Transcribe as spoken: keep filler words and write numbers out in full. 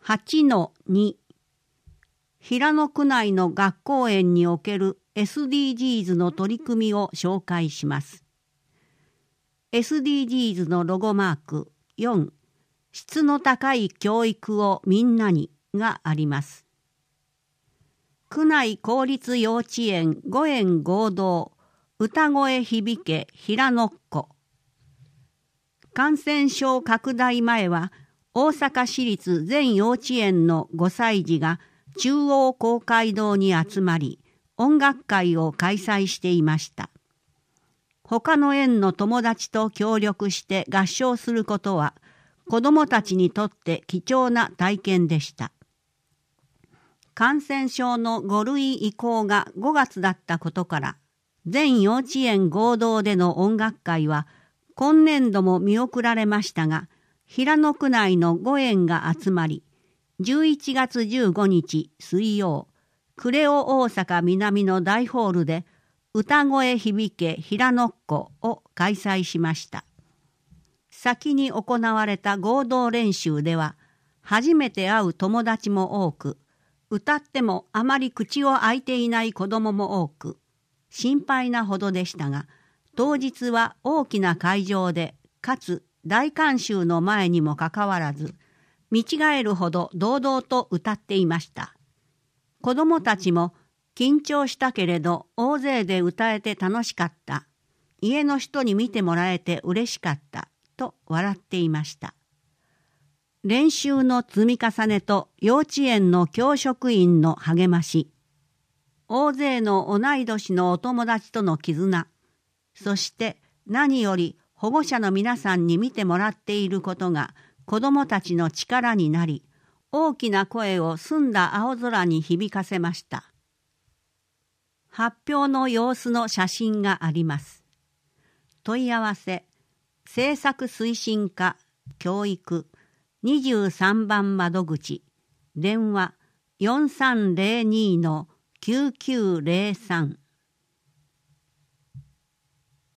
はちのに 平野区内の学校園における エスディージーズ の取り組みを紹介します。エスディージーズ のロゴマークよん、質の高い教育をみんなにがあります。区内公立幼稚園ご園合同歌声響け平野っ子。感染症拡大前は大阪市立全幼稚園のごさい児が中央公会堂に集まり音楽会を開催していました。他の園の友達と協力して合唱することは子どもたちにとって貴重な体験でした。感染症のご類移行がごがつだったことから全幼稚園合同での音楽会は今年度も見送られましたが、平野区内のご園が集まりじゅういちがつじゅうごにち水曜、クレオ大阪南の大ホールで歌声響け平野っ子を開催しました。先に行われた合同練習では初めて会う友達も多く、歌ってもあまり口を開いていない子どもも多く、心配なほどでしたが、当日は大きな会場で、かつ大観衆の前にもかかわらず、見違えるほど堂々と歌っていました。子どもたちも緊張したけれど大勢で歌えて楽しかった。家の人に見てもらえて嬉しかった。と笑っていました。練習の積み重ねと幼稚園の教職員の励まし、大勢の同い年のお友達との絆、そして何より保護者の皆さんに見てもらっていることが子どもたちの力になり、大きな声を澄んだ青空に響かせました。発表の様子の写真があります。問い合わせ、政策推進課、教育、にじゅうさんばん窓口、電話 よんさんぜろにのきゅうきゅうぜろさん。